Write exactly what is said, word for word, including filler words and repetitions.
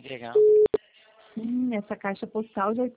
Ah, que legal. Sim, essa caixa postal já